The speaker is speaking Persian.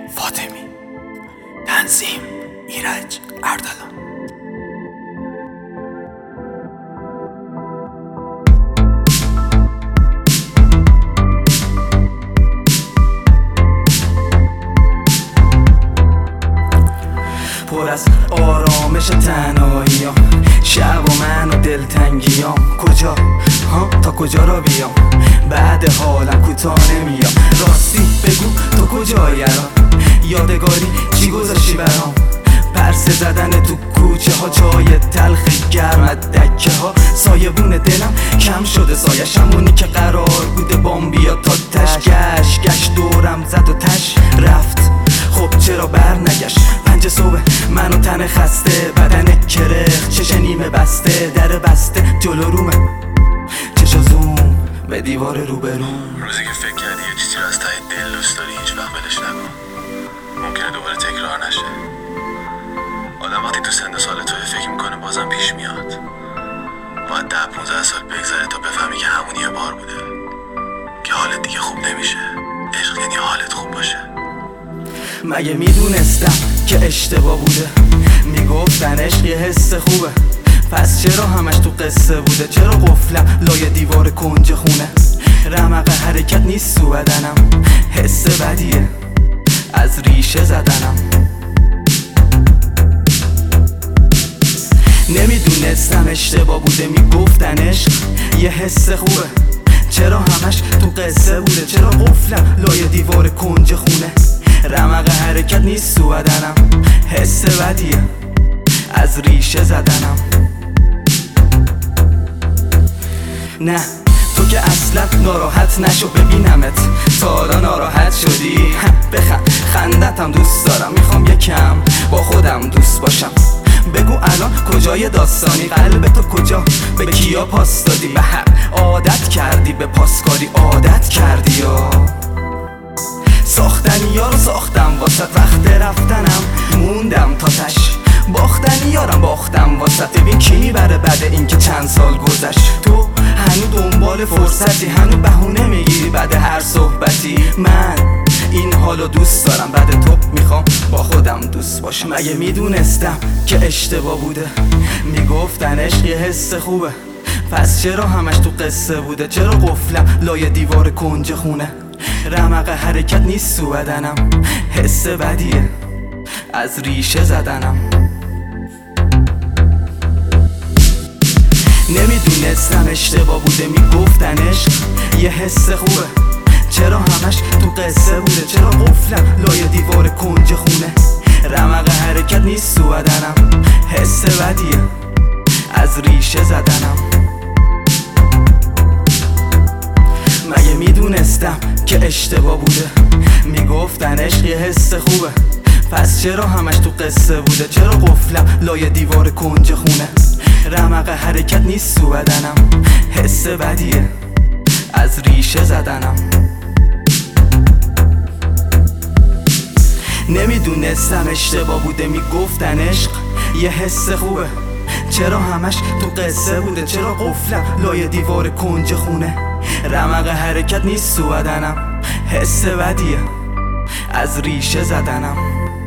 فاطمی، تنظیم ایرج اردلان. پر از آرامش تنهاییام، شب و من و دلتنگیام. کجا تا کجا را بیام؟ بعد حالم کوتاه نمیام. راستی بگو تو کجایی الان؟ یادگاری چی گذاشتی برام؟ پرسه زدن تو کوچه ها، جای تلخ گرمت دکه ها. سایبون دلم کم شده، سایشمونی که قرار بوده بام بیا تا تش. گشت دورم زد و تش رفت، خب چرا بر نگشت؟ 5 صبح من و تن خسته، بدن کرخ، چش نیمه بسته، در بسته جلو رومه، چشا زوم به دیوار روبروم. روزی که فکر کردی یه چیزی رو از ته دل دوست داری، هیچ وقت ولش نکن. ممکنه دوباره تکرار نشه. آدم وقتی تو سن سال توی فکر میکنه بازم پیش میاد. باید 10-15 سال بگذره تا بفهمی که همون یه بار بوده، که حالت دیگه خوب نمیشه. عشق یعنی حالت خوب باشه. مگه میدونستم که اشتباه بوده؟ میگفتن عشق یه حس خوبه، پس چرا همش تو قصه بوده؟ چرا قفلم لای دیوار کنج خونه؟ رمق حرکت نیست تو بدنم، حس بدیه از ریشه زدنم. نمیدونستم اشتباه بوده، میگفتن عشق یه حس خوبه، چرا همش تو قصه بوده؟ چرا قفلم لای دیوار کنج خونه؟ رمق حرکت نیست تو بدنم، حس بدیه از ریشه زدنم. نه تو که اصلا ناراحت نشو، ببینمت تا حالا ناراحت شدی؟ خندتم دوست دارم، میخوام یکم با خودم دوست باشم. بگو الان کجای داستانی؟ قلب تو کجا؟ به کیا پاس دادی؟ به حق عادت کردی به پاسکاری، عادت کردی یا ساختنی ها رو ساختم واسط، وقت رفتنم موندم تا تش. باختنی یارم باختم واسط، ببین کی میبره بعد اینکه چند سال گذشت. تو هنو دنبال فرصتی، هنو بهونه میگیری بعد هر صحبتی. من این حالو دوست دارم، بعد تو میخوام با خودم دوست باشم. مگه میدونستم که اشتباه بوده؟ میگفتن عشق یه حس خوبه، پس چرا همش تو قصه بوده؟ چرا قفلم لای دیوار کنج خونه؟ رمق حرکت نیست تو بدنم، حس بدیه از ریشه زدنم. نمیدونستم اشتباه بوده، میگفتن عشق یه حس خوبه، چرا همش تو قصه بوده؟ چرا قفلم لای دیوار کنج خونه؟ رمق حرکت نیست تو بدنم، حس بدیه از ریشه زدنم. مگه میدونستم که اشتباه بوده؟ میگفتن عشق یه حس خوبه، پس چرا همش تو قصه بوده؟ چرا قفلم لای دیوار کنج خونه؟ رمق حرکت نیست تو بدنم، حس بدیه از ریشه زدنم. نمیدونستم اشتباه بوده، میگفتن عشق یه حس خوبه، چرا همش تو قصه بوده؟ چرا قفلم لای دیوار کنج خونه؟ رمق حرکت نیست تو بدنم، حس بدیه از ریشه زدنم.